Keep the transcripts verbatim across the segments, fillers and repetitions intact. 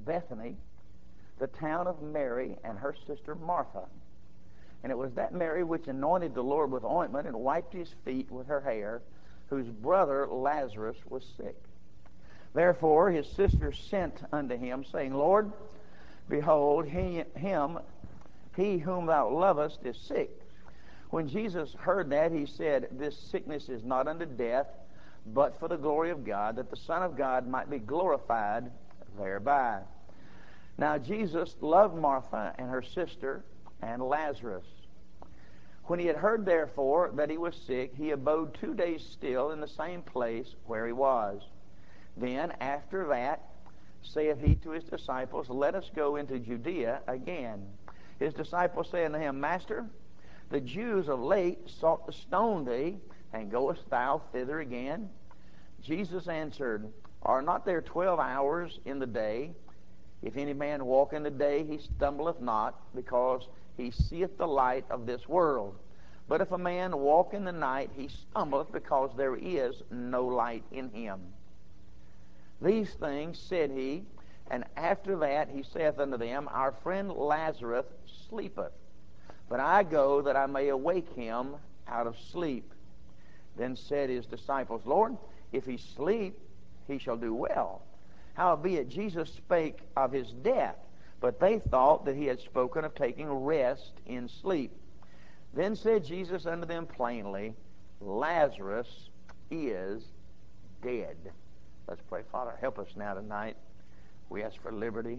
Bethany, the town of Mary and her sister Martha. And it was that Mary which anointed the Lord with ointment and wiped his feet with her hair, whose brother Lazarus was sick. Therefore his sister sent unto him, saying, Lord, behold, he, him, he whom thou lovest is sick. When Jesus heard that, he said, This sickness is not unto death, but for the glory of God, that the Son of God might be glorified thereby. Now Jesus loved Martha and her sister and Lazarus. When he had heard, therefore, that he was sick, he abode two days still in the same place where he was. Then, after that, saith he to his disciples, Let us go into Judea again. His disciples say unto him, Master, the Jews of late sought to stone thee, and goest thou thither again? Jesus answered, Are not there twelve hours in the day? If any man walk in the day, he stumbleth not, because he seeth the light of this world. But if a man walk in the night, he stumbleth, because there is no light in him. These things said he, and after that he saith unto them, Our friend Lazarus sleepeth, but I go that I may awake him out of sleep. Then said his disciples, Lord, if he sleep, he shall do well. Howbeit Jesus spake of his death, but they thought that he had spoken of taking rest in sleep. Then said Jesus unto them plainly, Lazarus is dead. Let's pray. Father, help us now tonight. We ask for liberty,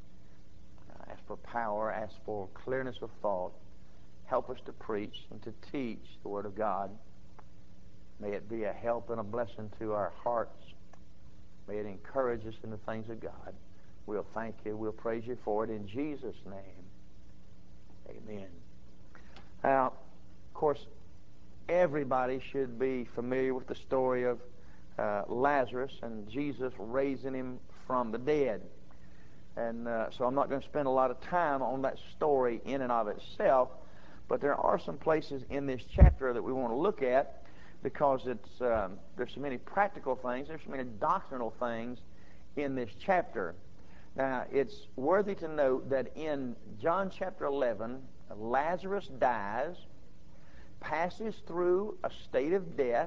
ask for power, ask for clearness of thought. Help us to preach and to teach the Word of God. May it be a help and a blessing to our hearts. May it encourage us in the things of God. We'll thank you. We'll praise you for it in Jesus' name. Amen. Now, of course, everybody should be familiar with the story of uh, Lazarus and Jesus raising him from the dead. And uh, so I'm not going to spend a lot of time on that story in and of itself, but there are some places in this chapter that we want to look at, because it's um, there's so many practical things, there's so many doctrinal things in this chapter. Now, it's worthy to note that in John chapter eleven, Lazarus dies, passes through a state of death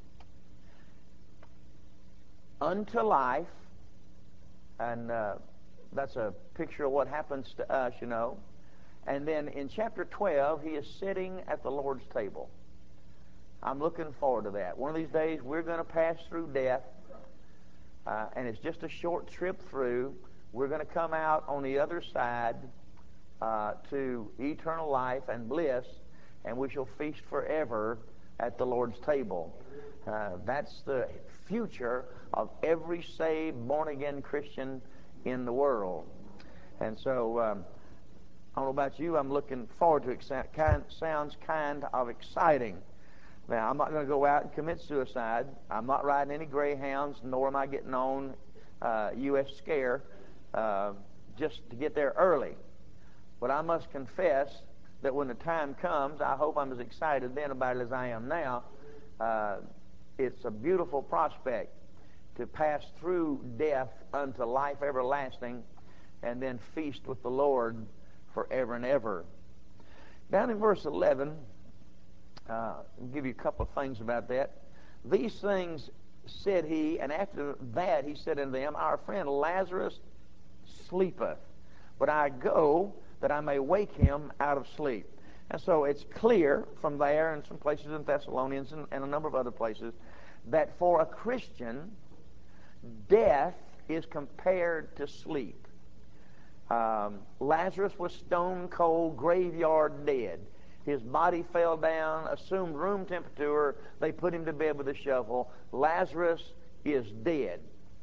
unto life, and uh, that's a picture of what happens to us, you know. And then in chapter twelve, he is sitting at the Lord's table. I'm looking forward to that. One of these days, we're going to pass through death, uh, and it's just a short trip through. We're going to come out on the other side uh, to eternal life and bliss, and we shall feast forever at the Lord's table. Uh, that's the future of every saved, born-again Christian in the world. And so, um, I don't know about you, I'm looking forward to it. Kind, sounds kind of exciting. Now, I'm not going to go out and commit suicide. I'm not riding any Greyhounds, nor am I getting on uh, U S Scare uh, just to get there early. But I must confess that when the time comes, I hope I'm as excited then about it as I am now. Uh, it's a beautiful prospect to pass through death unto life everlasting and then feast with the Lord forever and ever. Down in verse eleven, uh, I'll give you a couple of things about that. These things said he, and after that he said unto them, Our friend Lazarus sleepeth, but I go that I may wake him out of sleep. And so it's clear from there and some places in Thessalonians and, and a number of other places that for a Christian, death is compared to sleep. Um, Lazarus was stone cold, graveyard dead. His body fell down, assumed room temperature. They put him to bed with a shovel. Lazarus is dead.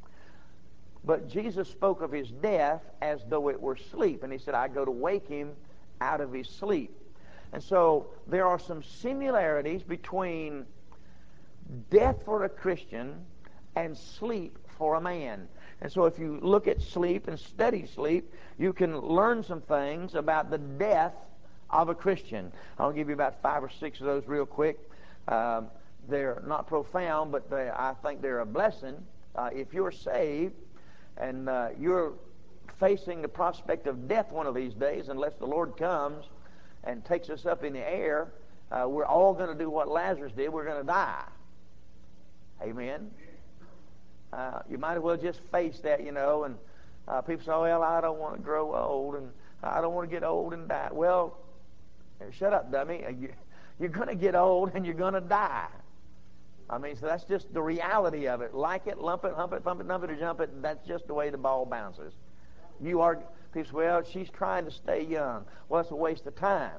But Jesus spoke of his death as though it were sleep. And he said, I go to wake him out of his sleep. And so there are some similarities between death for a Christian and sleep for a man. And so if you look at sleep and study sleep, you can learn some things about the death of a Christian. I'll give you about five or six of those real quick. Um, they're not profound, but they, I think they're a blessing. Uh, if you're saved and uh, you're facing the prospect of death one of these days, unless the Lord comes and takes us up in the air. Uh, we're all going to do what Lazarus did. We're going to die. Amen. Uh, you might as well just face that, you know. And uh, people say, "Oh, well, I don't want to grow old, and I don't want to get old and die." Well, shut up, dummy. You, you're going to get old and you're going to die. I mean, so that's just the reality of it. Like it, lump it, hump it, thump it, dump it, or jump it. That's just the way the ball bounces. You are, people say, "Well, she's trying to stay young." Well, it's a waste of time.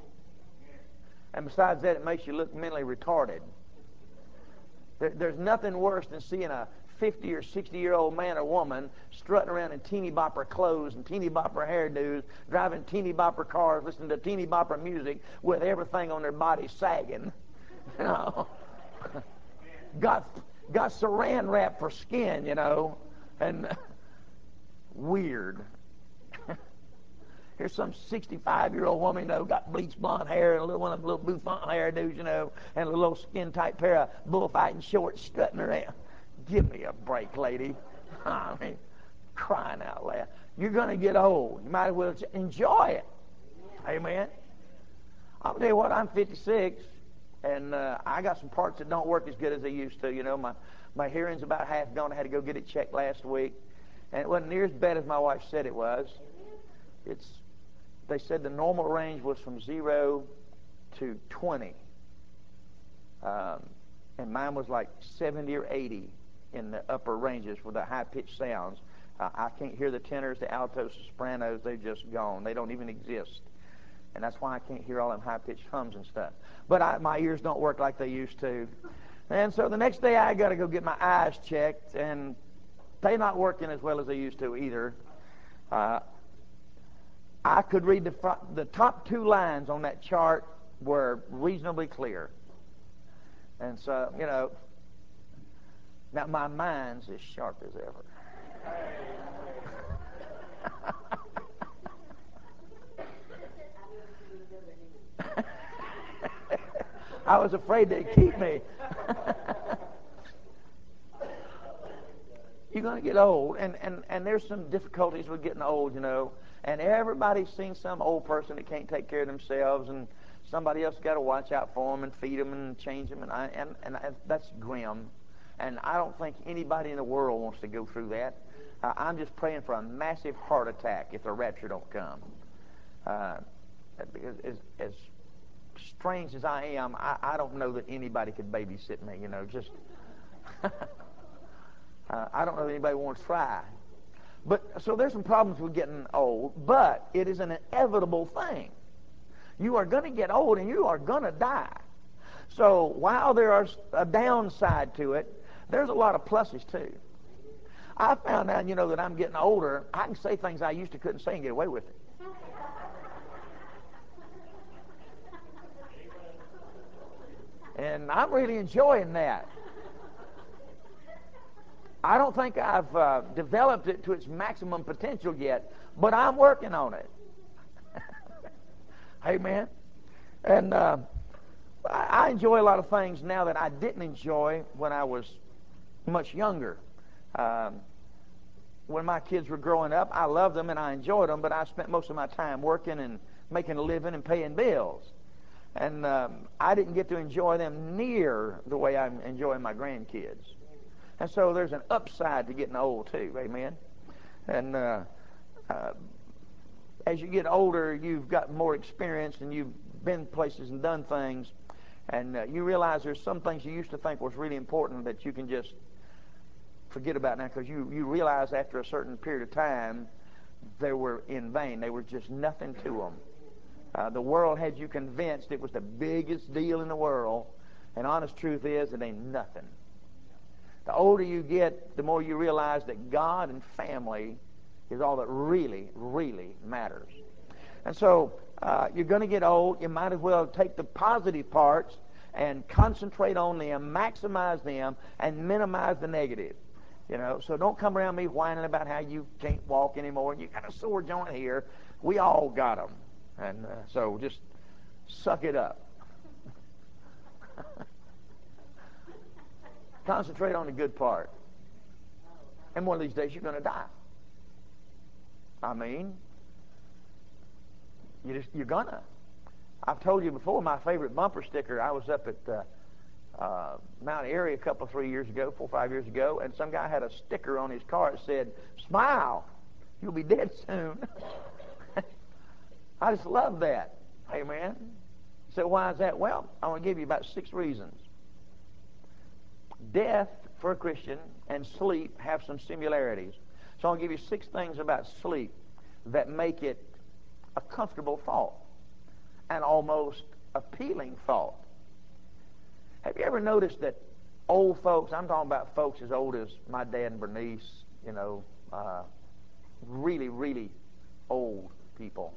And besides that, it makes you look mentally retarded. There, there's nothing worse than seeing a fifty or sixty year old man or woman strutting around in teeny bopper clothes and teeny bopper hairdos, driving teeny bopper cars, listening to teeny bopper music with everything on their body sagging. You know, got got saran wrap for skin, you know, and weird. Here's some sixty-five year old woman, you know, got bleached blonde hair and a little one of them little bouffant hairdos, you know, and a little skin tight pair of bullfighting shorts strutting around. Give me a break, lady. I mean, crying out loud. You're going to get old. You might as well enjoy it. Amen. I'll tell you what, I'm fifty-six, and uh, I got some parts that don't work as good as they used to. You know, my, my hearing's about half gone. I had to go get it checked last week. And it wasn't near as bad as my wife said it was. It's, they said the normal range was from zero to twenty. Um, and mine was like seventy or eighty in the upper ranges with the high-pitched sounds. Uh, I can't hear the tenors, the altos, the sopranos. They've just gone. They don't even exist. And that's why I can't hear all them high-pitched hums and stuff. But I, my ears don't work like they used to. And so the next day I got to go get my eyes checked, and they're not working as well as they used to either. Uh, I could read the, front, the top two lines on that chart were reasonably clear. And so, you know, now my mind's as sharp as ever. I was afraid they'd keep me. You're going to get old, and, and, and there's some difficulties with getting old, you know. And everybody's seen some old person that can't take care of themselves, and somebody else got to watch out for them and feed them and change them, and, I, and, and I, that's grim. And I don't think anybody in the world wants to go through that. Uh, I'm just praying for a massive heart attack if the rapture don't come. Uh, because as, as strange as I am, I, I don't know that anybody could babysit me, you know, just... uh, I don't know that anybody wants to try. But, so there's some problems with getting old, but it is an inevitable thing. You are going to get old and you are going to die. So while there is a downside to it, there's a lot of pluses too. I found out, you know, that I'm getting older, I can say things I used to couldn't say and get away with it. And I'm really enjoying that. I don't think I've uh, developed it to its maximum potential yet, but I'm working on it. Amen. And uh, I, I enjoy a lot of things now that I didn't enjoy when I was much younger. Um, when my kids were growing up, I loved them and I enjoyed them, but I spent most of my time working and making a living and paying bills. And um, I didn't get to enjoy them near the way I'm enjoying my grandkids. And so there's an upside to getting old too, amen? And uh, uh, as you get older, you've got more experience and you've been places and done things, and uh, you realize there's some things you used to think was really important that you can just forget about now, because you, you realize after a certain period of time they were in vain. They were just nothing to them. Uh, the world had you convinced it was the biggest deal in the world, and honest truth is it ain't nothing. The older you get, the more you realize that God and family is all that really, really matters. And so uh, you're going to get old. You might as well take the positive parts and concentrate on them, maximize them, and minimize the negative. You know, so don't come around me whining about how you can't walk anymore. You got a sore joint here. We all got them. And uh, so just suck it up. Concentrate on the good part. And one of these days you're going to die. I mean, you just, you're gonna. I've told you before, my favorite bumper sticker, I was up at uh, uh, Mount Airy a couple, three years ago, four, five years ago, and some guy had a sticker on his car that said, "Smile, you'll be dead soon." I just love that. Amen. So why is that? Well, I want to give you about six reasons. Death for a Christian and sleep have some similarities. So I'll give you six things about sleep that make it a comfortable thought, an almost appealing thought. Have you ever noticed that old folks, I'm talking about folks as old as my dad and Bernice, you know, uh, really, really old people,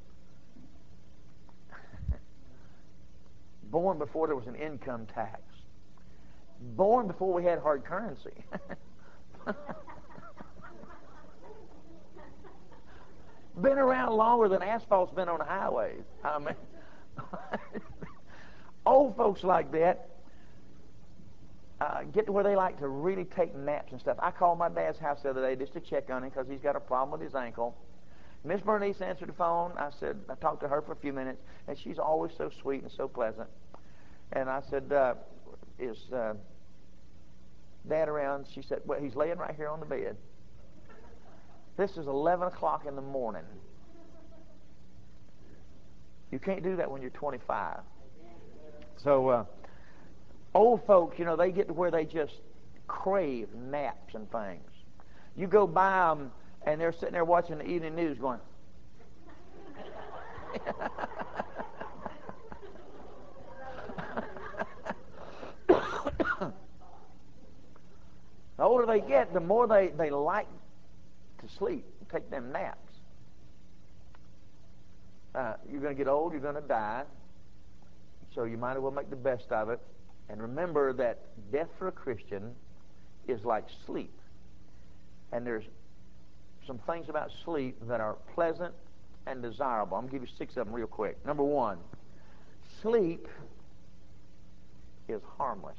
born before there was an income tax, born before we had hard currency. Been around longer than asphalt's been on the highways. I mean, old folks like that uh, get to where they like to really take naps and stuff. I called my dad's house the other day just to check on him because he's got a problem with his ankle. Miss Bernice answered the phone. I said, I talked to her for a few minutes, and she's always so sweet and so pleasant. And I said, uh, is uh, Dad around? She said, well, he's laying right here on the bed. This is eleven o'clock in the morning. You can't do that when you're twenty-five. So uh, old folks, you know, they get to where they just crave naps and things. You go by them, and they're sitting there watching the evening news going, the older they get, the more they, they like to sleep, take them naps. Uh, you're going to get old, you're going to die, so you might as well make the best of it. And remember that death for a Christian is like sleep. And there's some things about sleep that are pleasant and desirable. I'm going to give you six of them real quick. Number one, sleep is harmless.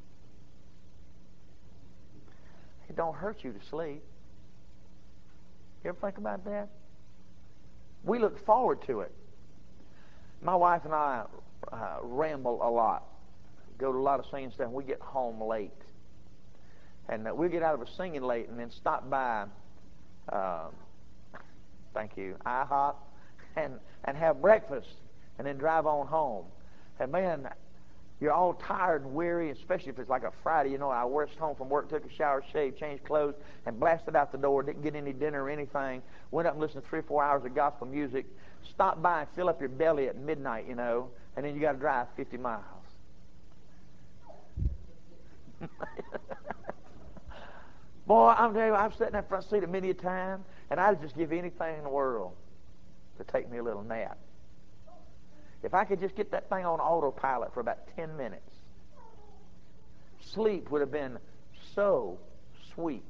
It don't hurt you to sleep. You ever think about that? We look forward to it. My wife and I uh, ramble a lot, go to a lot of singing stuff, and we get home late. And uh, we'll get out of a singing late and then stop by, um, thank you, IHOP, and, and have breakfast, and then drive on home. And man, you're all tired and weary, especially if it's like a Friday. You know, I rushed home from work, took a shower, shaved, changed clothes, and blasted out the door. Didn't get any dinner or anything. Went up and listened to three or four hours of gospel music. Stopped by and fill up your belly at midnight, you know, and then you got to drive fifty miles. Boy, I'm telling you, I've sat in that front seat a many a time, and I'd just give anything in the world to take me a little nap. If I could just get that thing on autopilot for about ten minutes, sleep would have been so sweet.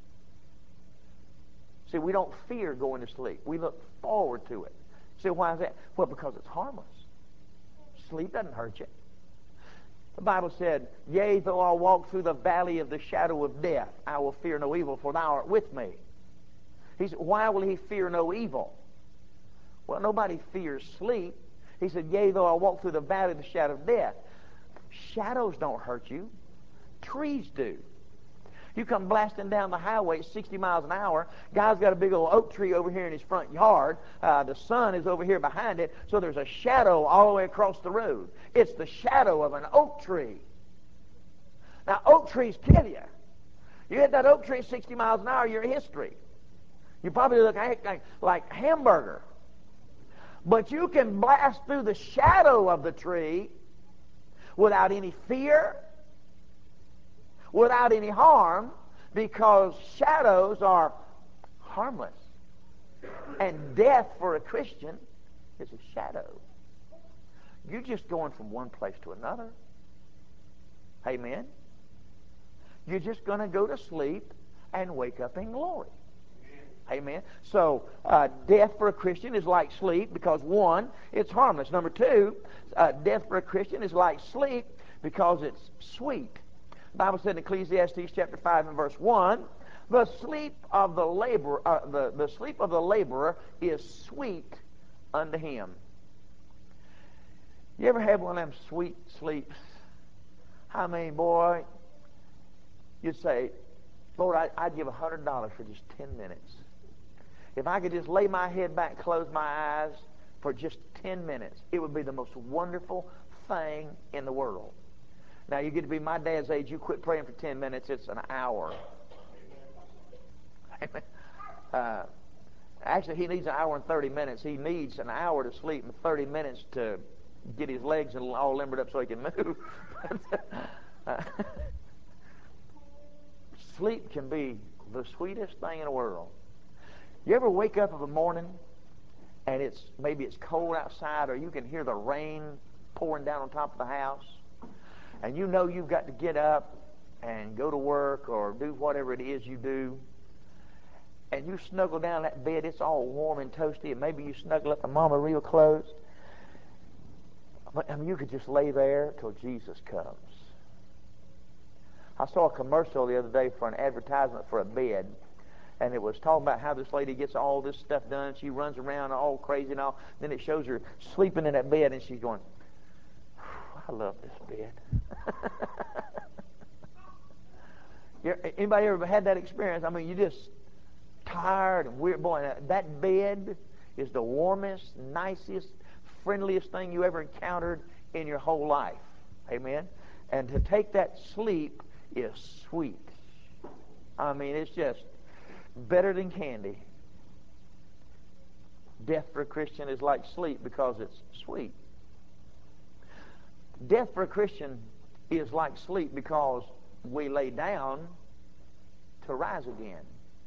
See, we don't fear going to sleep. We look forward to it. See, why is that? Well, because it's harmless. Sleep doesn't hurt you. The Bible said, yea, though I walk through the valley of the shadow of death, I will fear no evil, for thou art with me. He said, why will he fear no evil? Well, nobody fears sleep. He said, yea, though I walk through the valley of the shadow of death. Shadows don't hurt you. Trees do. You come blasting down the highway at sixty miles an hour. Guy's got a big old oak tree over here in his front yard. Uh, the sun is over here behind it, so there's a shadow all the way across the road. It's the shadow of an oak tree. Now, oak trees kill you. You hit that oak tree at sixty miles an hour, you're history. You probably look like, like hamburger. But you can blast through the shadow of the tree without any fear, without any harm, because shadows are harmless. And death for a Christian is a shadow. You're just going from one place to another. Amen? You're just going to go to sleep and wake up in glory. Amen. So uh, death for a Christian is like sleep because, one, it's harmless. Number two, uh, death for a Christian is like sleep because it's sweet. The Bible said in Ecclesiastes chapter five and verse one, The sleep of the laborer, uh, the, the sleep of the laborer is sweet unto him. You ever had one of them sweet sleeps? I mean, boy, you'd say, Lord, I, I'd give a hundred dollars for just ten minutes. If I could just lay my head back, close my eyes for just ten minutes, it would be the most wonderful thing in the world. Now, you get to be my dad's age, you quit praying for ten minutes, it's an hour. uh, actually, he needs an hour and thirty minutes. He needs an hour to sleep and thirty minutes to get his legs all limbered up so he can move. uh, sleep can be the sweetest thing in the world. You ever wake up in the morning and it's maybe it's cold outside, or you can hear the rain pouring down on top of the house, and you know you've got to get up and go to work or do whatever it is you do, and you snuggle down that bed, it's all warm and toasty, and maybe you snuggle up to mama real close. I mean, you could just lay there till Jesus comes. I saw a commercial the other day for an advertisement for a bed, and it was talking about how this lady gets all this stuff done. She runs around all crazy and all. Then it shows her sleeping in that bed, and she's going, I love this bed. Anybody ever had that experience? I mean, you just tired and weird. Boy, that bed is the warmest, nicest, friendliest thing you ever encountered in your whole life. Amen? And to take that sleep is sweet. I mean, it's just better than candy. Death for a Christian is like sleep because it's sweet. Death for a Christian is like sleep because we lay down to rise again.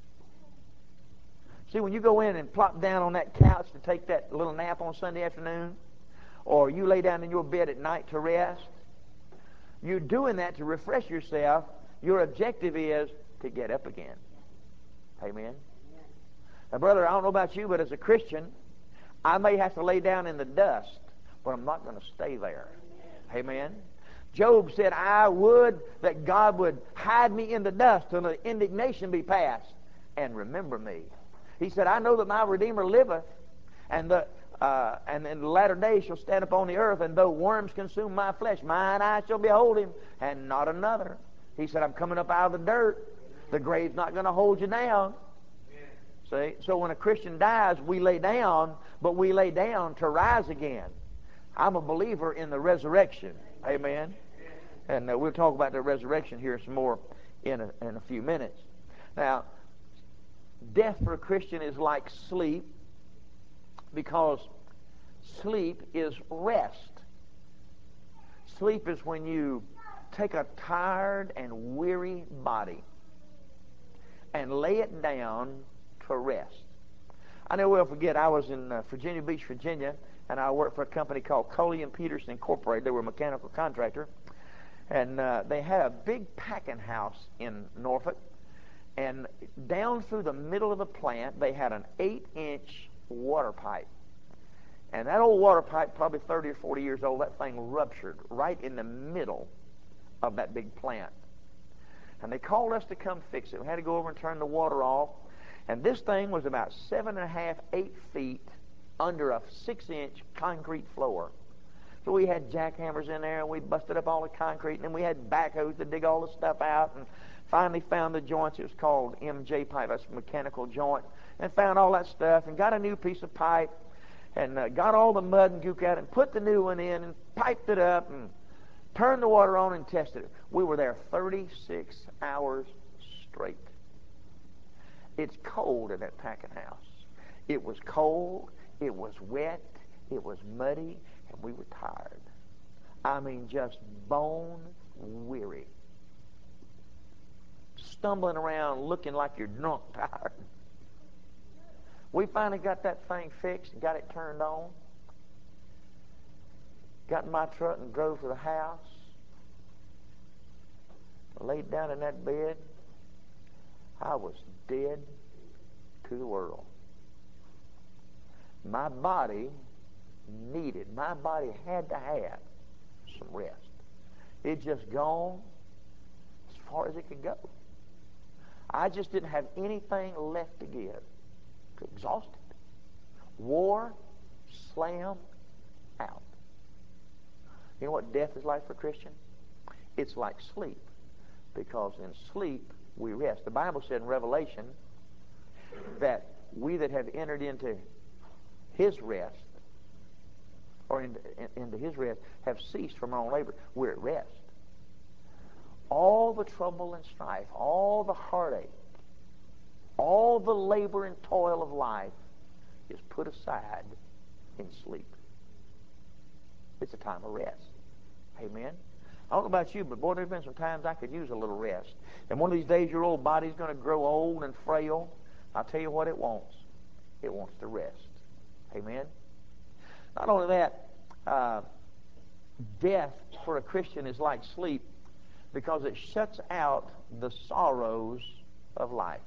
See, when you go in and plop down on that couch to take that little nap on Sunday afternoon, or you lay down in your bed at night to rest, you're doing that to refresh yourself. Your objective is to get up again. Amen? Now, brother, I don't know about you, but as a Christian, I may have to lay down in the dust, but I'm not going to stay there. Amen? Job said, I would that God would hide me in the dust till the indignation be past and remember me. He said, I know that my Redeemer liveth, and the uh, and in the latter days shall stand upon the earth, and though worms consume my flesh, mine eyes shall behold him, and not another. He said, I'm coming up out of the dirt. The grave's not going to hold you down. See? So when a Christian dies, we lay down, but we lay down to rise again. I'm a believer in the resurrection. Amen? And uh, we'll talk about the resurrection here some more in a, in a few minutes. Now, death for a Christian is like sleep because sleep is rest. Sleep is when you take a tired and weary body and lay it down to rest. I never will forget, I was in uh, Virginia Beach, Virginia, and I worked for a company called Coley and Peterson Incorporated. They were a mechanical contractor. And uh, they had a big packing house in Norfolk. And down through the middle of the plant, they had an eight-inch water pipe. And that old water pipe, probably thirty or forty years old, that thing ruptured right in the middle of that big plant. And they called us to come fix it. We had to go over and turn the water off. And this thing was about seven and a half, eight feet under a six-inch concrete floor. So we had jackhammers in there, and we busted up all the concrete, and then we had backhoes to dig all the stuff out, and finally found the joints. It was called M J pipe. That's a mechanical joint. And found all that stuff, and got a new piece of pipe, and uh, got all the mud and gook out, and put the new one in, and piped it up, and turned the water on and tested it. We were there thirty-six hours straight. It's cold in that packing house. It was cold, it was wet, it was muddy, and we were tired. I mean, just bone weary. Stumbling around looking like you're drunk tired. We finally got that thing fixed and got it turned on. Got in my truck and drove to the house. Laid down in that bed. I was dead to the world. My body needed, my body had to have some rest. It just gone as far as it could go. I just didn't have anything left to give. Exhausted. Wore, slam, out. You know what death is like for a Christian? It's like sleep, because in sleep we rest. The Bible said in Revelation that we that have entered into His rest, or into, into His rest, have ceased from our own labor. We're at rest. All the trouble and strife, all the heartache, all the labor and toil of life is put aside in sleep. It's a time of rest. Amen. I don't know about you, but boy, there's been some times I could use a little rest. And one of these days your old body's going to grow old and frail. I'll tell you what it wants. It wants to rest. Amen. Not only that, uh, death for a Christian is like sleep because it shuts out the sorrows of life.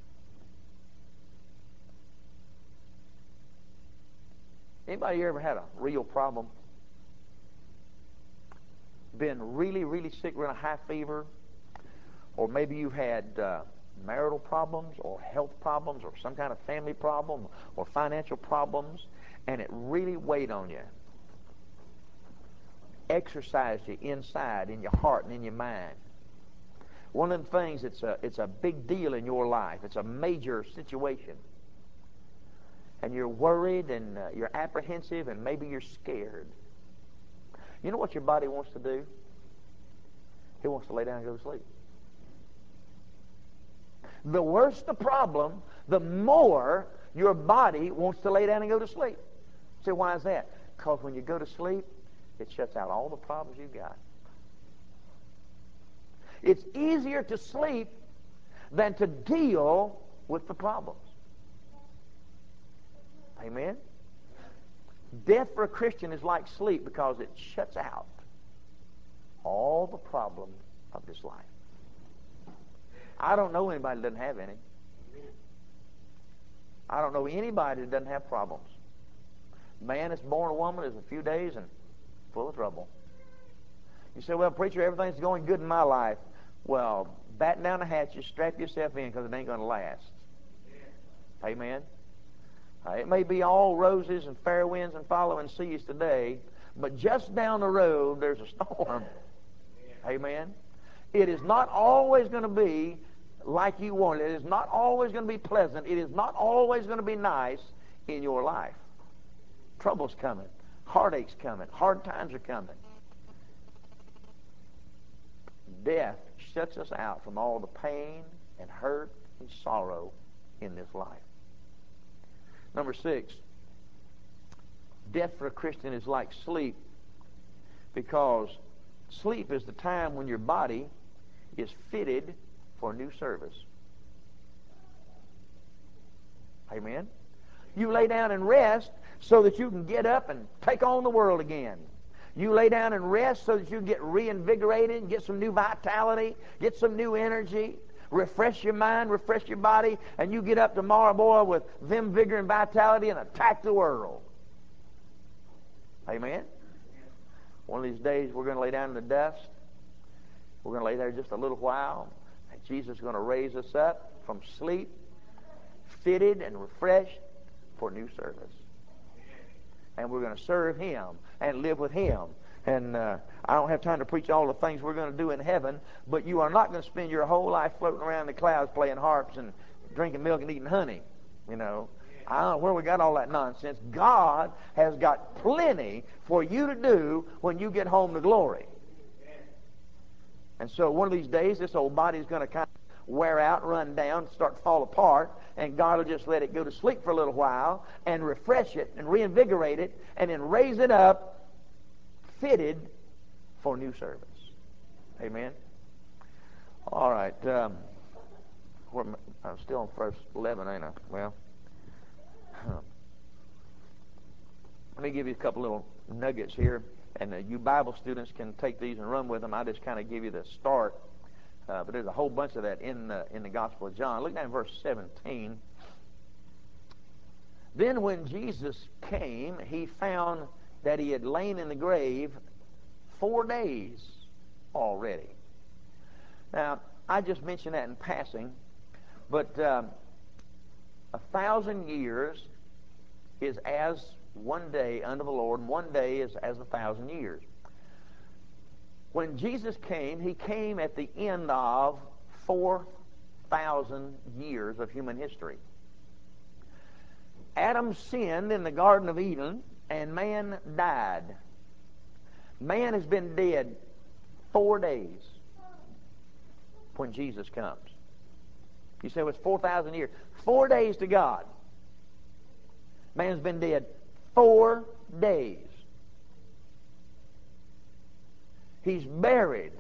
Anybody here ever had a real problem? Been really, really sick, running a high fever? Or maybe you've had uh, marital problems or health problems or some kind of family problem or financial problems, and it really weighed on you. Exercised you inside, in your heart and in your mind. One of the things, it's a, it's a big deal in your life. It's a major situation. And you're worried and uh, you're apprehensive and maybe you're scared. You know what your body wants to do? It wants to lay down and go to sleep. The worse the problem, the more your body wants to lay down and go to sleep. So why is that? Because when you go to sleep, it shuts out all the problems you've got. It's easier to sleep than to deal with the problems. Amen? Death for a Christian is like sleep because it shuts out all the problems of this life. I don't know anybody that doesn't have any. I don't know anybody that doesn't have problems. Man that's born a woman is a few days and full of trouble. You say, well, preacher, everything's going good in my life. Well, batten down the hatches, strap yourself in because it ain't going to last. Amen? Uh, it may be all roses and fair winds and following seas today, but just down the road there's a storm. Amen? It is not always going to be like you want it. It is not always going to be pleasant. It is not always going to be nice in your life. Trouble's coming. Heartache's coming. Hard times are coming. Death shuts us out from all the pain and hurt and sorrow in this life. Number six, death for a Christian is like sleep because sleep is the time when your body is fitted for new service. Amen? You lay down and rest so that you can get up and take on the world again. You lay down and rest so that you can get reinvigorated and get some new vitality, get some new energy, refresh your mind, refresh your body, and you get up tomorrow, boy, with vim, vigor, and vitality and attack the world. Amen? One of these days we're going to lay down in the dust. We're going to lay there just a little while, and Jesus is going to raise us up from sleep, fitted and refreshed for new service. And we're going to serve Him and live with Him. And uh, I don't have time to preach all the things we're going to do in heaven, but you are not going to spend your whole life floating around the clouds playing harps and drinking milk and eating honey. You know, I don't know where we got all that nonsense. God has got plenty for you to do when you get home to glory. And so one of these days, this old body is going to kind of wear out, run down, start to fall apart, and God will just let it go to sleep for a little while and refresh it and reinvigorate it and then raise it up fitted for new service. Amen? All right. Um, where am I? I'm still on verse eleven, ain't I? Well, let me give you a couple little nuggets here, and uh, you Bible students can take these and run with them. I just kind of give you the start. Uh, but there's a whole bunch of that in the, in the Gospel of John. Look down at verse seventeen. Then when Jesus came, he found that he had lain in the grave four days already. Now, I just mentioned that in passing, But um, a thousand years is as one day unto the Lord, and one day is as a thousand years. When Jesus came, he came at the end of four thousand years of human history. Adam sinned in the Garden of Eden, and man died. Man has been dead four days when Jesus comes. You say, well, it's four thousand years. Four days to God. Man's been dead four days. He's buried.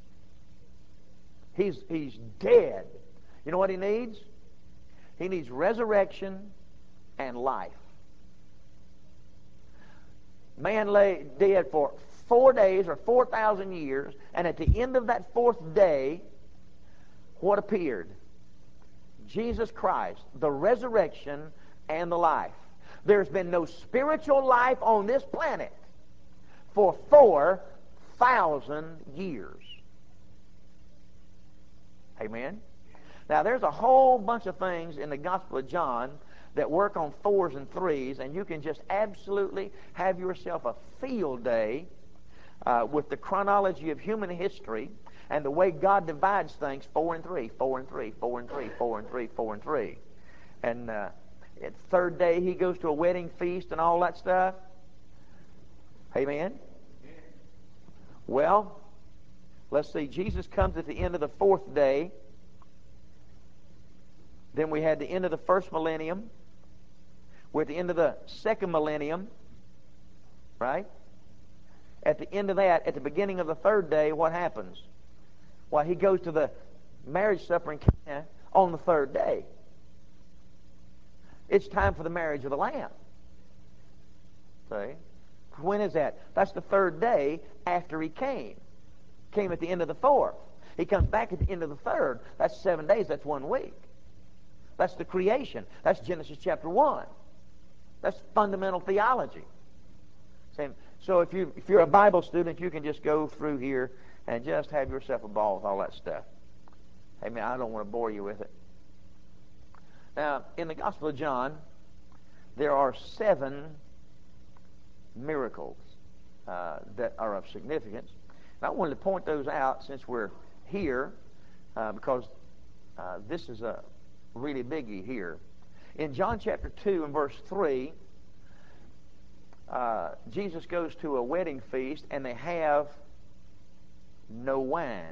He's, he's dead. You know what he needs? He needs resurrection and life. Man lay dead for four days or four thousand years, and at the end of that fourth day, what appeared? Jesus Christ, the resurrection and the life. There's been no spiritual life on this planet for four thousand years. Amen? Now, there's a whole bunch of things in the Gospel of John that work on fours and threes, and you can just absolutely have yourself a field day uh, with the chronology of human history and the way God divides things, four and three, four and three, four and three, four and three, four and three. And uh, at the third day, he goes to a wedding feast and all that stuff. Amen? Well, let's see. Jesus comes at the end of the fourth day. Then we had the end of the first millennium. We're at the end of the second millennium. Right? At the end of that, at the beginning of the third day, what happens? Well, he goes to the marriage supper in Cana on the third day. It's time for the marriage of the Lamb. See? When is that? That's the third day after he came. Came at the end of the fourth. He comes back at the end of the third. That's seven days. That's one week. That's the creation. That's Genesis chapter one. That's fundamental theology. So if, you, if you're a Bible student, you can just go through here and just have yourself a ball with all that stuff. Amen. I don't want to bore you with it. Now, in the Gospel of John, there are seven miracles uh, that are of significance. And I wanted to point those out since we're here, uh, because uh, this is a really biggie here. In John chapter two and verse three, uh, Jesus goes to a wedding feast, and they have no wine.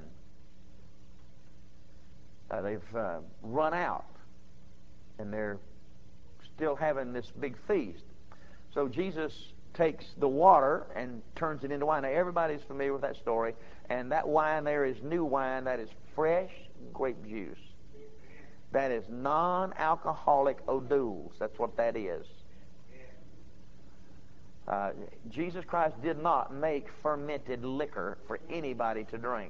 Uh, they've uh, run out, and they're still having this big feast. So Jesus takes the water and turns it into wine. Now, everybody's familiar with that story, and that wine there is new wine. That is fresh grape juice. That is non-alcoholic O'Doul's. That's what that is. Uh, Jesus Christ did not make fermented liquor for anybody to drink.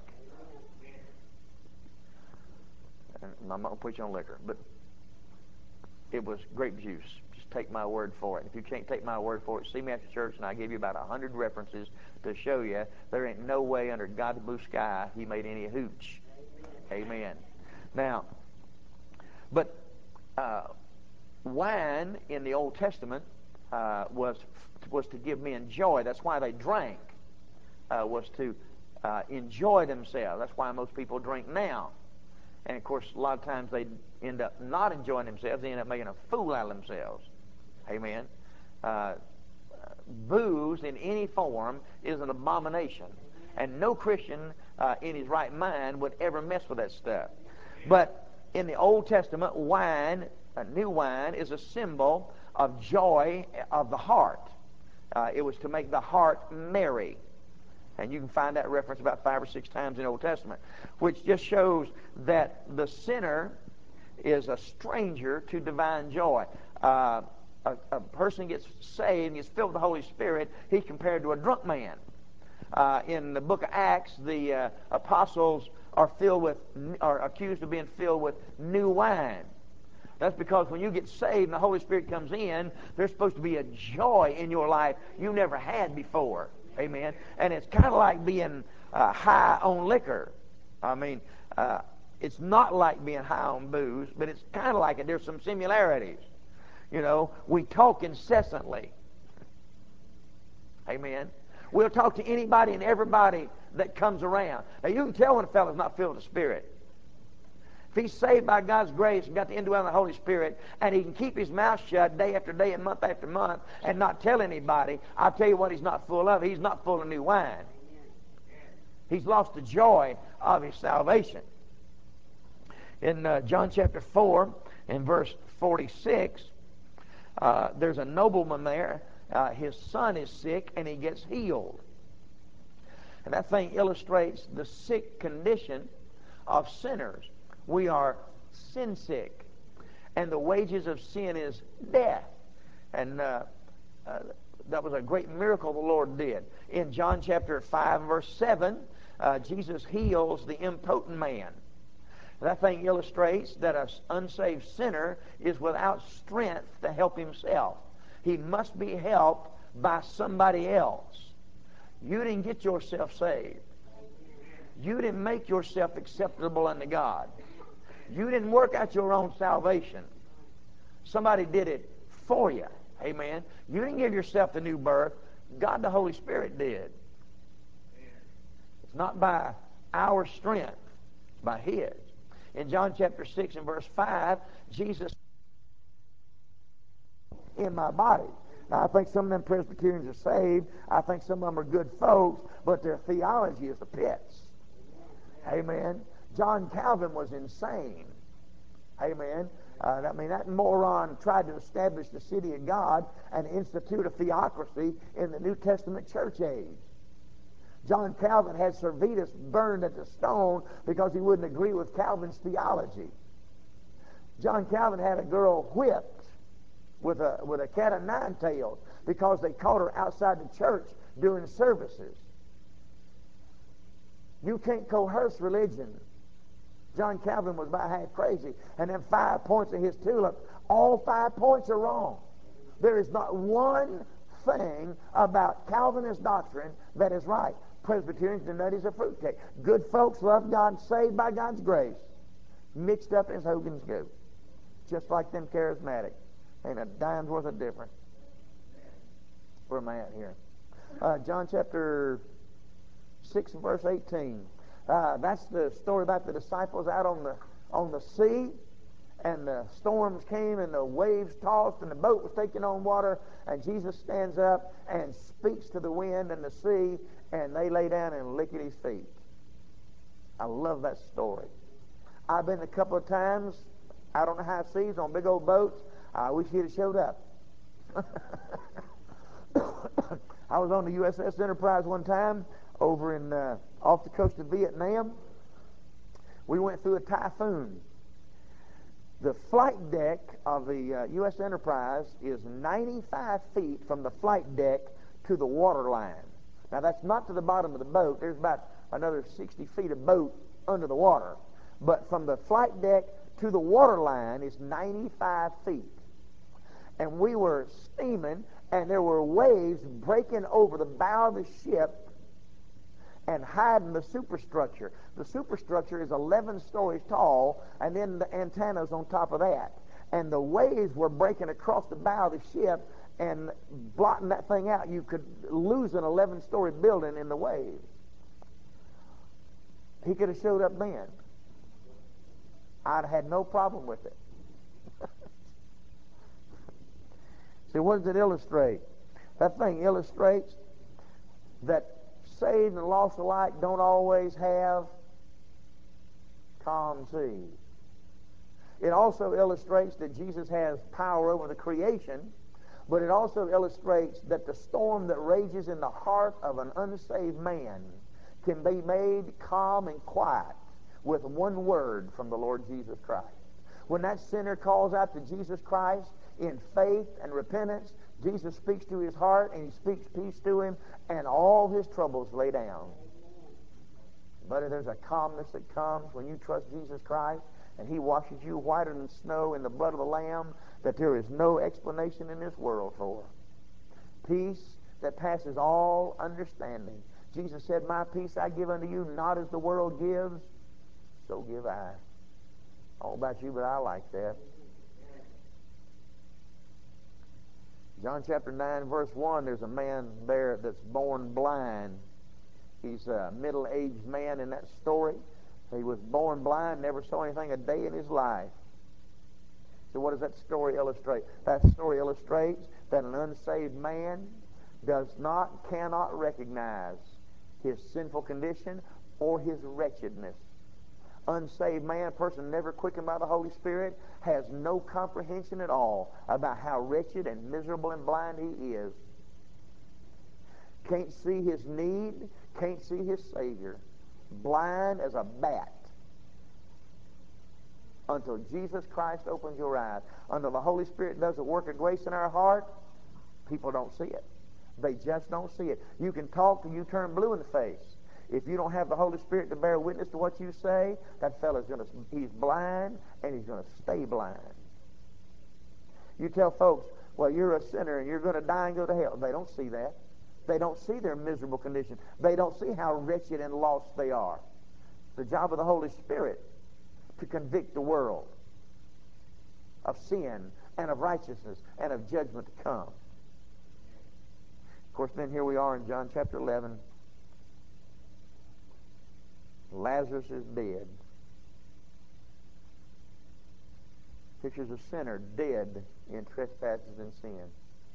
And I'm not going to put you on liquor, but it was grape juice. Just take my word for it. If you can't take my word for it, see me after church, and I'll give you about a hundred references to show you there ain't no way under God's blue sky he made any hooch. Amen. Now, but uh, wine in the Old Testament uh, was was to give men joy. That's why they drank, uh, was to uh, enjoy themselves. That's why most people drink now. And, of course, a lot of times they end up not enjoying themselves. They end up making a fool out of themselves. Amen. Uh, booze in any form is an abomination. And no Christian uh, in his right mind would ever mess with that stuff. But in the Old Testament, wine, uh, new wine, is a symbol of joy of the heart. Uh, it was to make the heart merry. And you can find that reference about five or six times in the Old Testament, which just shows that the sinner is a stranger to divine joy. Uh, a, a person gets saved and gets filled with the Holy Spirit, he's compared to a drunk man. Uh, in the book of Acts, the uh, apostles are filled with, are accused of being filled with new wine. That's because when you get saved and the Holy Spirit comes in, there's supposed to be a joy in your life you never had before. Amen. And it's kind of like being uh, high on liquor. I mean, uh, It's not like being high on booze, but it's kind of like it. There's some similarities. You know, we talk incessantly. Amen. We'll talk to anybody and everybody that comes around. Now, you can tell when a fellow's not filled with the Spirit. If he's saved by God's grace and got the indwelling of the Holy Spirit, and he can keep his mouth shut day after day and month after month and not tell anybody, I'll tell you what he's not full of. He's not full of new wine. He's lost the joy of his salvation. In uh, John chapter four, in verse forty-six, uh, there's a nobleman there. Uh, his son is sick, and he gets healed. And that thing illustrates the sick condition of sinners. We are sin sick, and the wages of sin is death. And uh, uh, that was a great miracle the Lord did. In John chapter five, verse seven, uh, Jesus heals the impotent man. That thing illustrates that an unsaved sinner is without strength to help himself. He must be helped by somebody else. You didn't get yourself saved. You didn't make yourself acceptable unto God. You didn't work out your own salvation. Somebody did it for you. Amen. You didn't give yourself the new birth. God the Holy Spirit did. It's not by our strength. It's by His. In John chapter six and verse five, Jesus in my body. Now, I think some of them Presbyterians are saved. I think some of them are good folks, but their theology is the pits. Amen. John Calvin was insane. Amen. Uh, I mean, that moron tried to establish the city of God and institute a theocracy in the New Testament church age. John Calvin had Servetus burned at the stone because he wouldn't agree with Calvin's theology. John Calvin had a girl whipped with a with a cat of nine tails because they caught her outside the church during services. You can't coerce religion. John Calvin was about half crazy. And then five points of his tulip, all five points are wrong. There is not one thing about Calvinist doctrine that is right. Presbyterians are nutty as a fruitcake. Good folks love God, saved by God's grace, mixed up as Hogan's goat. Just like them charismatics. Ain't a dime's worth of difference. Where am I at here? Uh, John chapter six and verse eighteen. Uh, that's the story about the disciples out on the on the sea, and the storms came and the waves tossed and the boat was taking on water, and Jesus stands up and speaks to the wind and the sea, and they lay down and lick at his feet. I love that story. I've been a couple of times out on the high seas on big old boats. I wish he'd have showed up. I was on the U S S Enterprise one time over in uh, off the coast of Vietnam. We went through a typhoon. The flight deck of the uh, U S Enterprise is ninety-five feet from the flight deck to the water line. Now, that's not to the bottom of the boat. There's about another sixty feet of boat under the water. But from the flight deck to the water line is ninety-five feet. And we were steaming, and there were waves breaking over the bow of the ship and hiding the superstructure. The superstructure is eleven stories tall, and then the antennas on top of that. And the waves were breaking across the bow of the ship and blotting that thing out. You could lose an eleven-story building in the waves. He could have showed up then. I'd have had no problem with it. See, what does it illustrate? That thing illustrates that saved and lost alike don't always have calm seas. It also illustrates that Jesus has power over the creation, but it also illustrates that the storm that rages in the heart of an unsaved man can be made calm and quiet with one word from the Lord Jesus Christ. When that sinner calls out to Jesus Christ in faith and repentance, Jesus speaks to his heart and he speaks peace to him, and all his troubles lay down. But there's a calmness that comes when you trust Jesus Christ and he washes you whiter than snow in the blood of the Lamb that there is no explanation in this world for. Peace that passes all understanding. Jesus said, "My peace I give unto you, not as the world gives, so give I." I don't know about you, but I like that. John chapter nine, verse one, there's a man there that's born blind. He's a middle-aged man in that story. He was born blind, never saw anything a day in his life. So what does that story illustrate? That story illustrates that an unsaved man does not, cannot recognize his sinful condition or his wretchedness. Unsaved man, person never quickened by the Holy Spirit, has no comprehension at all about how wretched and miserable and blind he is. Can't see his need, can't see his Savior. Blind as a bat. Until Jesus Christ opens your eyes. Until the Holy Spirit does a work of grace in our heart, people don't see it. They just don't see it. You can talk till you turn blue in the face. If you don't have the Holy Spirit to bear witness to what you say, that fellow's going to, he's blind and he's going to stay blind. You tell folks, well, you're a sinner and you're going to die and go to hell. They don't see that. They don't see their miserable condition. They don't see how wretched and lost they are. The job of the Holy Spirit to convict the world of sin and of righteousness and of judgment to come. Of course, then here we are in John chapter eleven. Lazarus is dead. Pictures a sinner dead in trespasses and sin.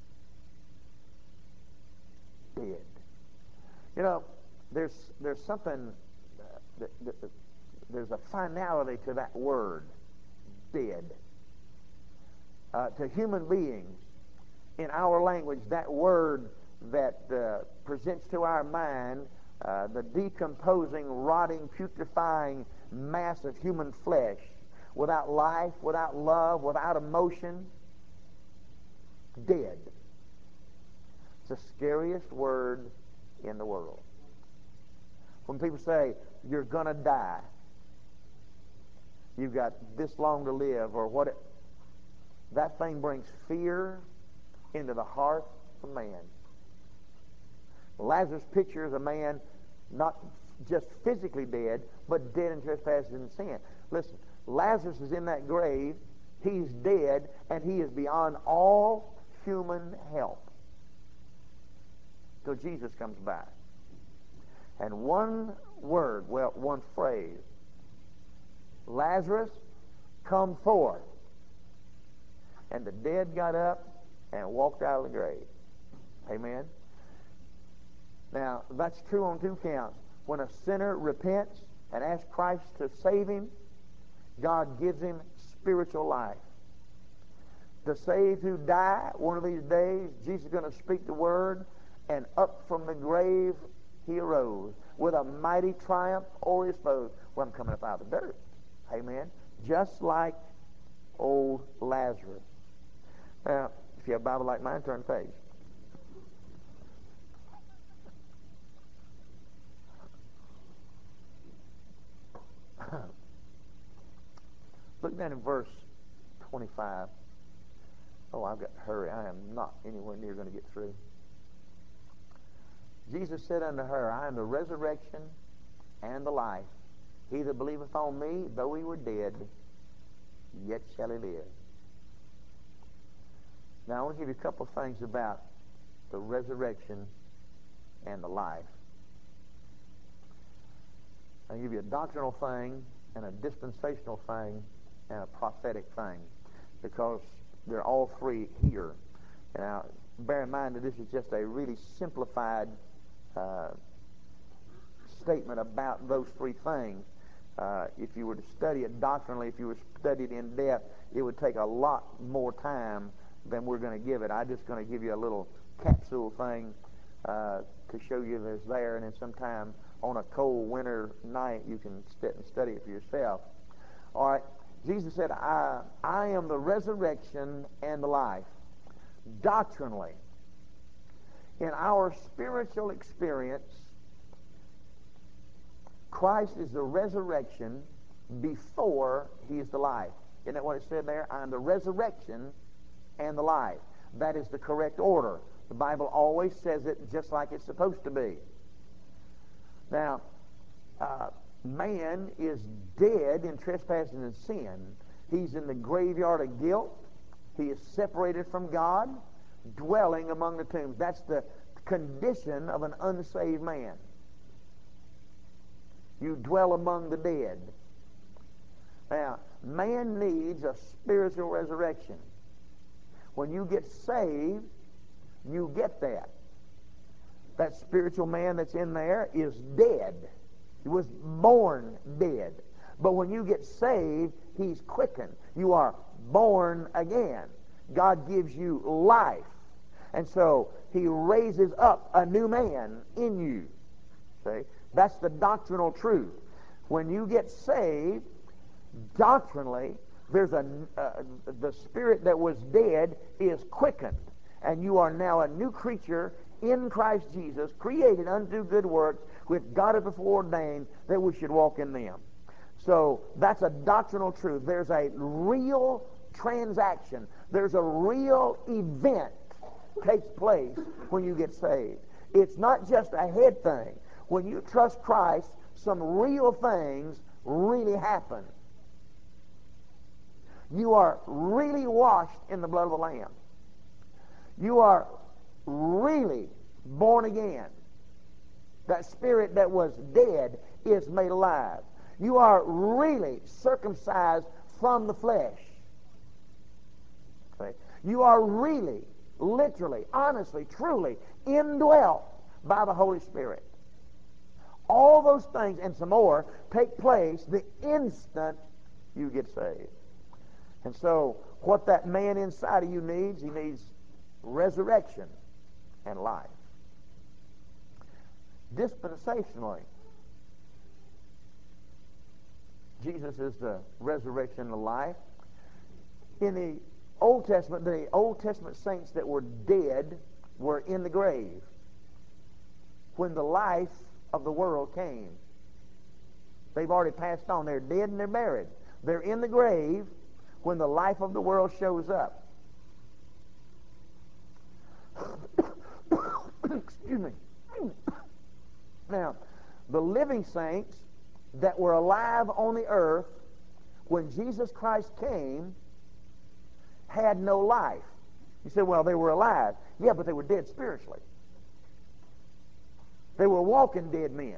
Dead. You know, there's there's something, uh, that, that, that, there's a finality to that word, dead. Uh, to human beings, in our language, that word that uh, presents to our mind uh, the decomposing, rotting, putrefying mass of human flesh, without life, without love, without emotion, dead. It's the scariest word in the world. When people say, you're going to die, you've got this long to live, or what, it, that thing brings fear into the heart of man. Lazarus pictures a man not just physically dead, but dead in trespasses and sin. Listen, Lazarus is in that grave, he's dead, and he is beyond all human help till Jesus comes by. And one word, well, one phrase, Lazarus, come forth. And the dead got up and walked out of the grave. Amen? Now, that's true on two counts. When a sinner repents and asks Christ to save him, God gives him spiritual life. The saved who die, one of these days, Jesus is going to speak the word, and up from the grave he arose with a mighty triumph over his foes. Well, I'm coming up out of the dirt. Amen. Just like old Lazarus. Now, if you have a Bible like mine, turn the page. Look down in verse twenty-five. Oh, I've got to hurry. I am not anywhere near going to get through. Jesus said unto her, I am the resurrection and the life. He that believeth on me, though he were dead, yet shall he live. Now, I want to give you a couple of things about the resurrection and the life. I'll give you a doctrinal thing and a dispensational thing and a prophetic thing, because they're all three here. Now, bear in mind that this is just a really simplified uh, statement about those three things. Uh, if you were to study it doctrinally, if you were to study it in depth, it would take a lot more time than we're going to give it. I'm just going to give you a little capsule thing uh, to show you that it's there, and then sometime on a cold winter night you can sit and study it for yourself. All right, Jesus said, I, I am the resurrection and the life. Doctrinally, in our spiritual experience, Christ is the resurrection before he is the life. Isn't that what it said there? I am the resurrection and the life. That is the correct order. The Bible always says it just like it's supposed to be. Now, uh, man is dead in trespasses and sin. He's in the graveyard of guilt. He is separated from God, dwelling among the tombs. That's the condition of an unsaved man. You dwell among the dead. Now, man needs a spiritual resurrection. When you get saved, you get that. That spiritual man that's in there is dead. He was born dead. But when you get saved, he's quickened. You are born again. God gives you life. And so he raises up a new man in you. See? That's the doctrinal truth. When you get saved, doctrinally, there's a uh, the spirit that was dead is quickened, and you are now a new creature in Christ Jesus, created unto good works, which God hath before ordained that we should walk in them. So that's a doctrinal truth. There's a real transaction. There's a real event takes place when you get saved. It's not just a head thing. When you trust Christ, some real things really happen. You are really washed in the blood of the Lamb. You are really born again. That spirit that was dead is made alive. You are really circumcised from the flesh. Okay? You are really, literally, honestly, truly indwelt by the Holy Spirit. All those things and some more take place the instant you get saved. And so what that man inside of you needs, he needs resurrection and life. Dispensationally, Jesus is the resurrection and the life. In the Old Testament, the Old Testament saints that were dead were in the grave when the life of the world came. They've already passed on. They're dead and they're buried. They're in the grave when the life of the world shows up. Excuse me. Now, the living saints that were alive on the earth when Jesus Christ came had no life. You say, well, they were alive. Yeah, but they were dead spiritually. They were walking dead men.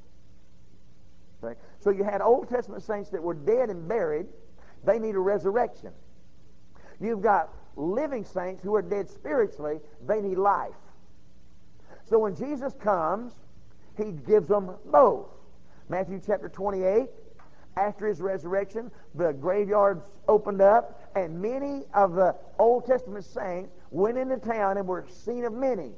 Okay? So you had Old Testament saints that were dead and buried. They need a resurrection. You've got living saints who are dead spiritually. They need life. So when Jesus comes, he gives them both. Matthew chapter twenty-eight, after his resurrection, the graveyards opened up, and many of the Old Testament saints went into town and were seen of many.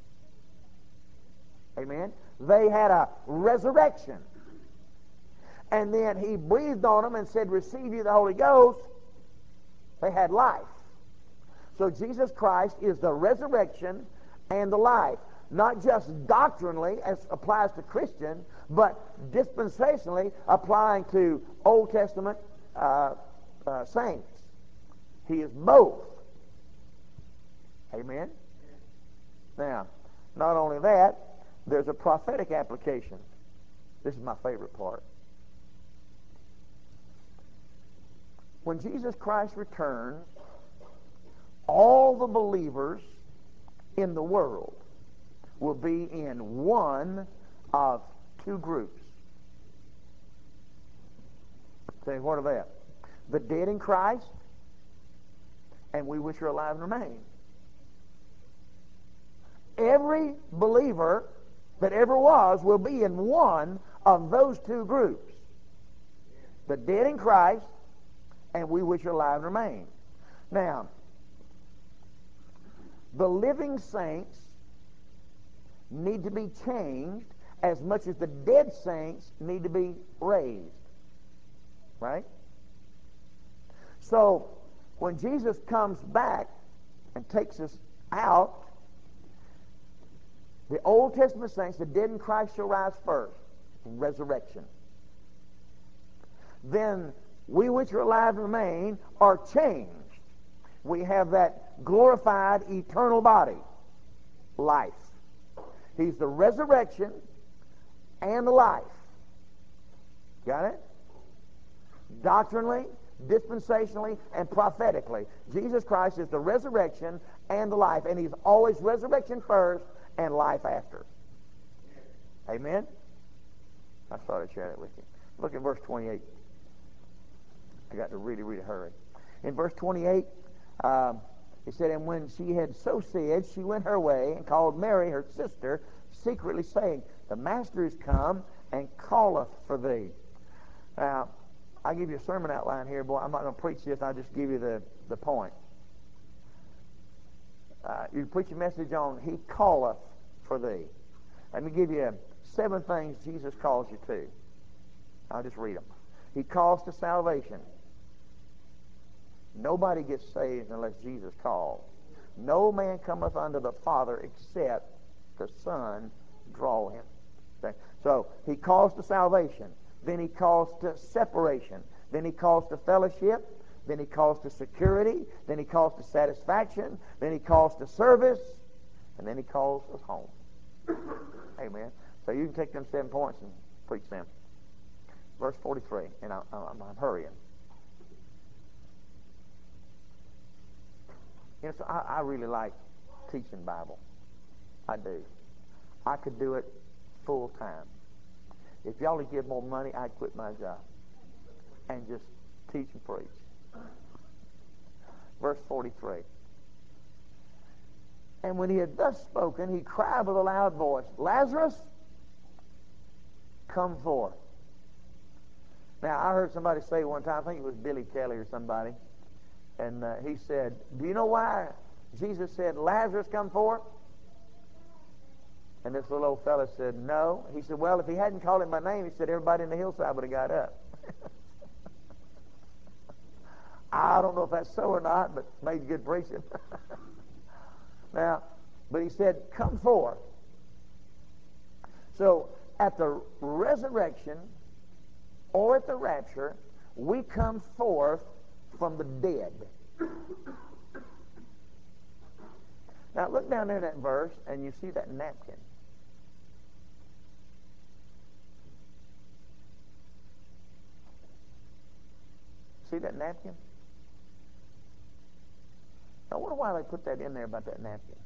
Amen? They had a resurrection. And then he breathed on them and said, receive you the Holy Ghost. They had life. So Jesus Christ is the resurrection and the life. Not just doctrinally, as applies to Christian, but dispensationally applying to Old Testament uh, uh, saints. He is both. Amen? Now, not only that, there's a prophetic application. This is my favorite part. When Jesus Christ returns, all the believers in the world will be in one of two groups. Say, what are they? The dead in Christ and we which are alive and remain. Every believer that ever was will be in one of those two groups. The dead in Christ and we which are alive and remain. Now, the living saints need to be changed as much as the dead saints need to be raised. Right? So, when Jesus comes back and takes us out, the Old Testament saints, the dead in Christ shall rise first, resurrection. Then we which are alive and remain are changed. We have that glorified eternal body, life. He's the resurrection and the life. Got it? Doctrinally, dispensationally, and prophetically, Jesus Christ is the resurrection and the life, and he's always resurrection first and life after. Amen? I thought I'd share that with you. Look at verse twenty-eight. I got to really, really hurry. In verse twenty-eight, um, it said, and when she had so said, she went her way and called Mary, her sister, secretly saying, the Master is come and calleth for thee. Now, I give you a sermon outline here, boy. I'm not going to preach this. I'll just give you the, the point. Uh, you preach a message on he calleth for thee. Let me give you seven things Jesus calls you to. I'll just read them. He calls to salvation. Nobody gets saved unless Jesus calls. No man cometh unto the Father except the Son draw him. Okay? So he calls to salvation. Then he calls to separation. Then he calls to fellowship. Then he calls to security. Then he calls to satisfaction. Then he calls to service. And then he calls us home. Amen. So you can take them seven points and preach them. Verse forty-three, and I, I'm, I'm hurrying. You know, so I, I really like teaching Bible. I do. I could do it full time. If y'all would give more money, I'd quit my job and just teach and preach. Verse forty-three. And when he had thus spoken, he cried with a loud voice, Lazarus, come forth. Now, I heard somebody say one time, I think it was Billy Kelly or somebody, and uh, he said, do you know why Jesus said, Lazarus, come forth? And this little old fella said, no. He said, well, if he hadn't called him by name, he said, everybody in the hillside would have got up. I don't know if that's so or not, but made good preaching. Now, but he said, come forth. So, at the resurrection or at the rapture, we come forth from the dead. Now, look down there in that verse, and you see that napkin. See that napkin? I wonder why they put that in there about that napkin.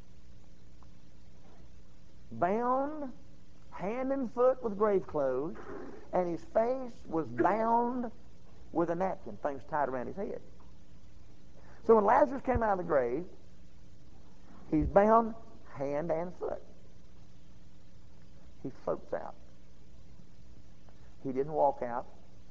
Bound hand and foot with grave clothes, and his face was bound with a napkin, things tied around his head. So when Lazarus came out of the grave, he's bound hand and foot. He floats out. He didn't walk out.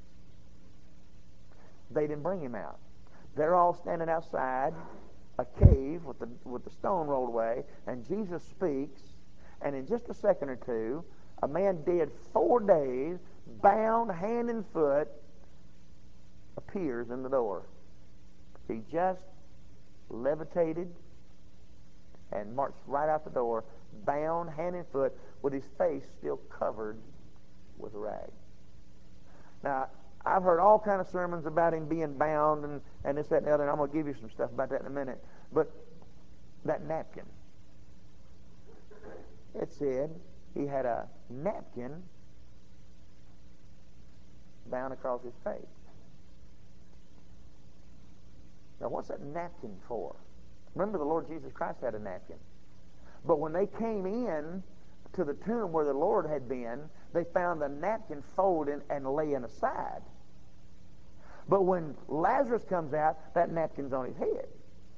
They didn't bring him out. They're all standing outside a cave with the with the stone rolled away, and Jesus speaks, and in just a second or two, a man dead four days, bound hand and foot, appears in the door. He just levitated and marched right out the door, bound hand and foot, with his face still covered with a rag. Now, I've heard all kind of sermons about him being bound and, and this, that, and the other, and I'm going to give you some stuff about that in a minute. But that napkin, it said he had a napkin bound across his face. Now, what's that napkin for? Remember, the Lord Jesus Christ had a napkin. But when they came in to the tomb where the Lord had been, they found the napkin folded and laying aside. But when Lazarus comes out, that napkin's on his head.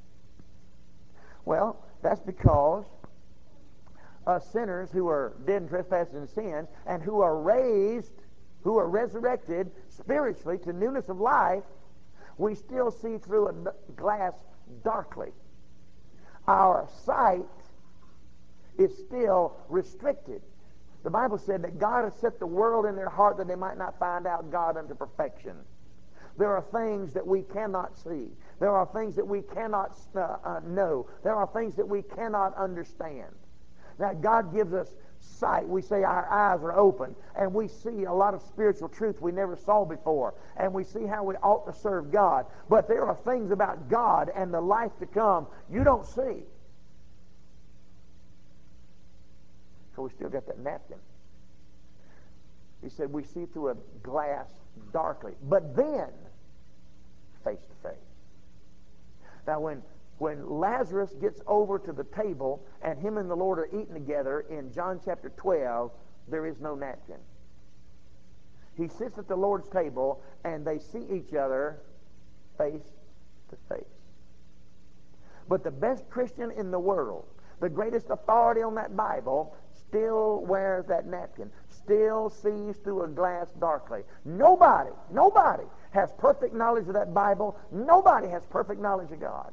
Well, that's because us sinners who are dead in trespasses and sins, and who are raised, who are resurrected spiritually to newness of life, we still see through a glass darkly. Our sight is still restricted. The Bible said that God has set the world in their heart that they might not find out God unto perfection. There are things that we cannot see. There are things that we cannot uh, uh, know. There are things that we cannot understand. Now, God gives us sight. We say our eyes are open, and we see a lot of spiritual truth we never saw before, and we see how we ought to serve God. But there are things about God and the life to come you don't see. So we still got that napkin. He said, we see through a glass darkly, but then face to face. Now, when when Lazarus gets over to the table and him and the Lord are eating together in John chapter twelve, there is no napkin. He sits at the Lord's table and they see each other face to face. But the best Christian in the world, the greatest authority on that Bible, still wears that napkin, still sees through a glass darkly. Nobody, nobody has perfect knowledge of that Bible. Nobody has perfect knowledge of God.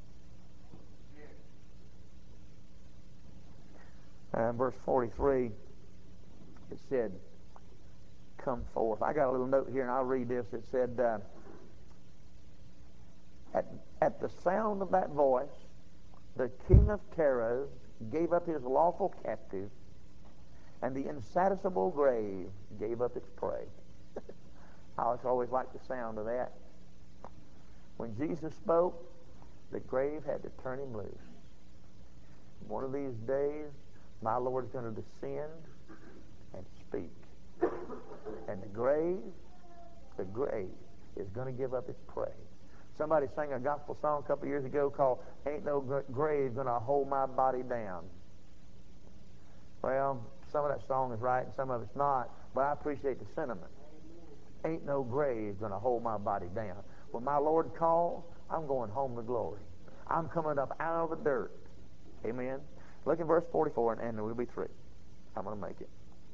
Uh, verse forty-three, it said, come forth. I got a little note here, and I'll read this. It said, uh, at, at the sound of that voice, the king of terrors gave up his lawful captive, and the insatiable grave gave up its prey. I always, always liked the sound of that. When Jesus spoke, the grave had to turn him loose. One of these days, my Lord's going to descend and speak. And the grave, the grave is going to give up its prey. Somebody sang a gospel song a couple years ago called Ain't No Grave Gonna Hold My Body Down. Well, some of that song is right and some of it's not, but I appreciate the sentiment. Ain't no grave gonna hold my body down. When my Lord calls, I'm going home to glory. I'm coming up out of the dirt. Amen. Look at verse forty-four, and, and we'll be through. I'm going to make it.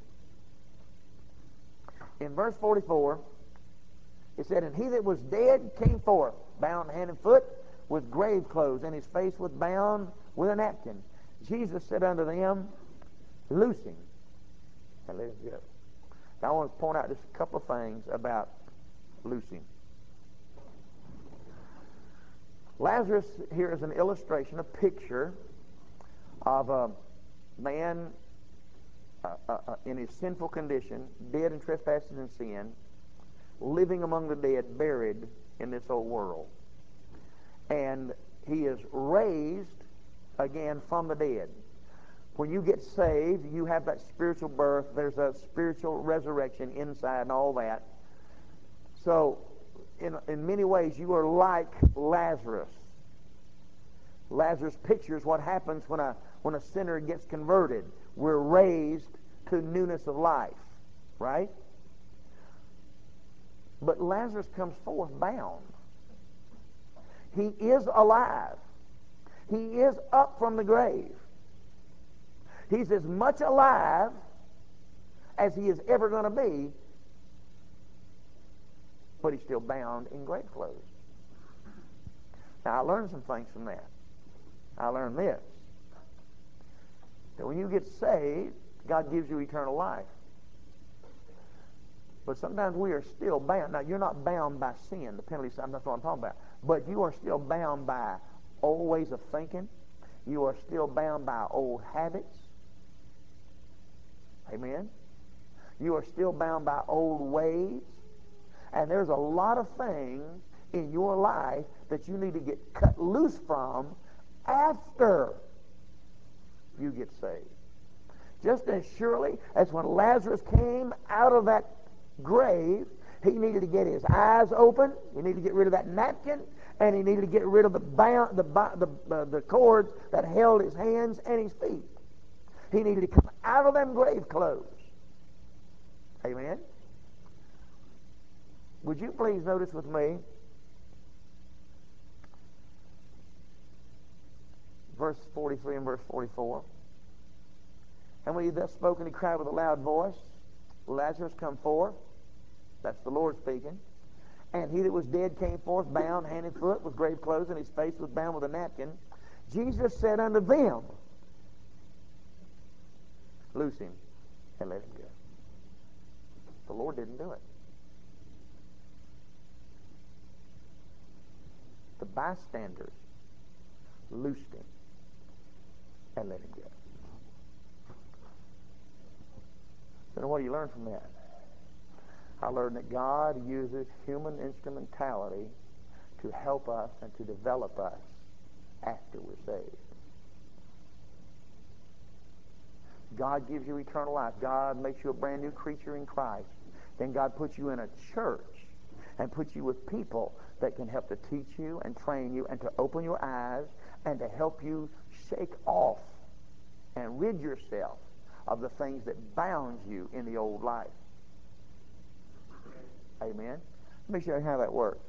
In verse forty-four, it said, and he that was dead came forth, bound hand and foot, with grave clothes, and his face was bound with a napkin. Jesus said unto them, loose him, and let him go. Now I want to point out just a couple of things about loosing. Lazarus here is an illustration, a picture of a man uh, uh, uh, in his sinful condition, dead in trespasses and sin, living among the dead, buried in this old world. And he is raised again from the dead. When you get saved, you have that spiritual birth. There's a spiritual resurrection inside and all that. So, in, in many ways, you are like Lazarus. Lazarus pictures what happens when a, when a sinner gets converted. We're raised to newness of life, right? But Lazarus comes forth bound. He is alive. He is up from the grave. He's as much alive as he is ever going to be, but he's still bound in grave clothes. Now, I learned some things from that. I learned this, that when you get saved, God gives you eternal life. But sometimes we are still bound. Now, you're not bound by sin, the penalty, that's what I'm talking about. But you are still bound by old ways of thinking. You are still bound by old habits. Amen? You are still bound by old ways. And there's a lot of things in your life that you need to get cut loose from after you get saved. Just as surely as when Lazarus came out of that grave, he needed to get his eyes open, he needed to get rid of that napkin, and he needed to get rid of the bound, the, the, the, the cords that held his hands and his feet. He needed to come out of them grave clothes. Amen? Would you please notice with me verse forty-three and verse forty-four? And when he thus spoke, and he cried with a loud voice, Lazarus, come forth. That's the Lord speaking. And he that was dead came forth, bound hand and foot, with grave clothes, and his face was bound with a napkin. Jesus said unto them, loose him and let him go. The Lord didn't do it. The bystanders loosed him and let him go. So what do you learn from that? I learned that God uses human instrumentality to help us and to develop us after we're saved. God gives you eternal life. God makes you a brand new creature in Christ. Then God puts you in a church and puts you with people that can help to teach you and train you and to open your eyes and to help you shake off and rid yourself of the things that bound you in the old life. Amen. Let me show you how that works.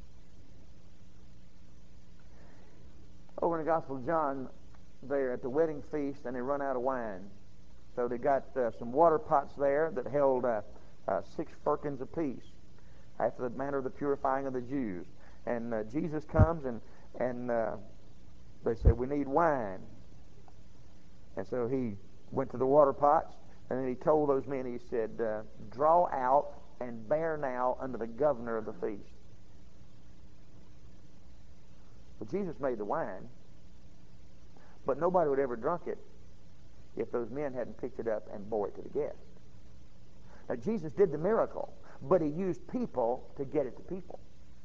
Over in the Gospel of John, they're at the wedding feast and they run out of wine. So they got uh, some water pots there that held uh, uh, six firkins apiece, after the manner of the purifying of the Jews. And uh, Jesus comes and and uh, they say, we need wine. And so he went to the water pots and then he told those men, he said, uh, draw out and bear now unto the governor of the feast. Well, Jesus made the wine, but nobody would ever drunk it if those men hadn't picked it up and bore it to the guests. Now, Jesus did the miracle, but he used people to get it to people.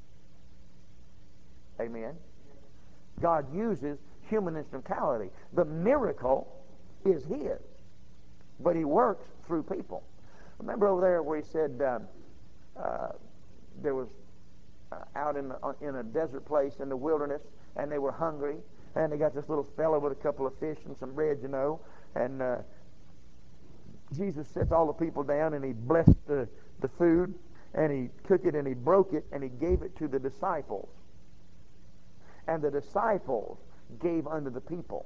Amen? God uses human instrumentality. The miracle is his, but he works through people. Remember over there where he said uh, uh, there was uh, out in, the, uh, in a desert place in the wilderness, and they were hungry, and they got this little fellow with a couple of fish and some bread, you know, and uh, Jesus sets all the people down, and he blessed the, the food, and he took it and he broke it, and he gave it to the disciples. And the disciples gave unto the people.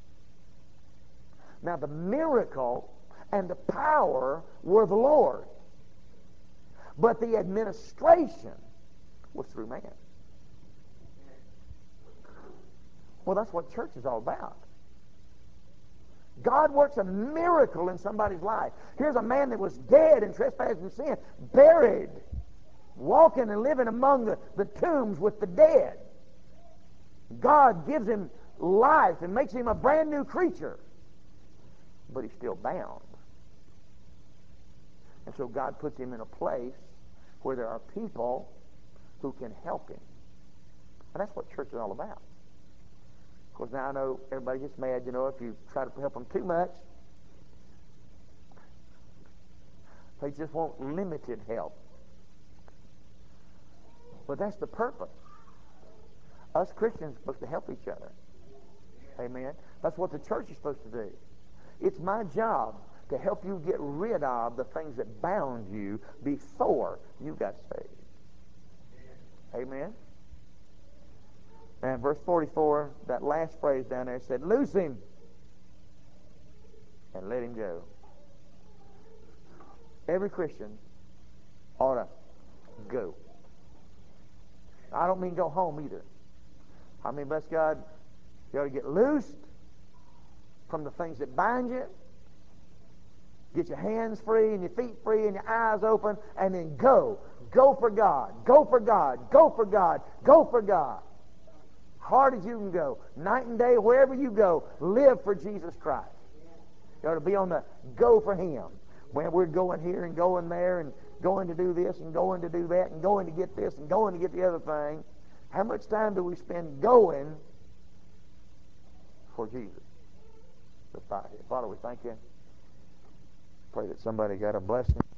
Now the miracle and the power were the Lord, but the administration was through man. Well, that's what church is all about. God works a miracle in somebody's life. Here's a man that was dead in trespass and sin, buried, walking and living among the, the tombs with the dead. God gives him life and makes him a brand new creature, but he's still bound. And so God puts him in a place where there are people who can help him. And that's what church is all about. Of course, now I know everybody gets mad, you know, if you try to help them too much. They just want limited help. But that's the purpose. Us Christians are supposed to help each other. Amen. That's what the church is supposed to do. It's my job to help you get rid of the things that bound you before you got saved. Amen. And verse forty-four, that last phrase down there said, loose him and let him go. Every Christian ought to go. I don't mean go home either. I mean, bless God, you ought to get loosed from the things that bind you. Get your hands free and your feet free and your eyes open, and then go. Go for God. Go for God. Go for God. Go for God. Hard as you can go, night and day, wherever you go, live for Jesus Christ. You ought to be on the go for him. When we're going here and going there and going to do this and going to do that and going to get this and going to get the other thing, how much time do we spend going for Jesus? Let's bow here. Father, we thank you. Pray that somebody got a blessing.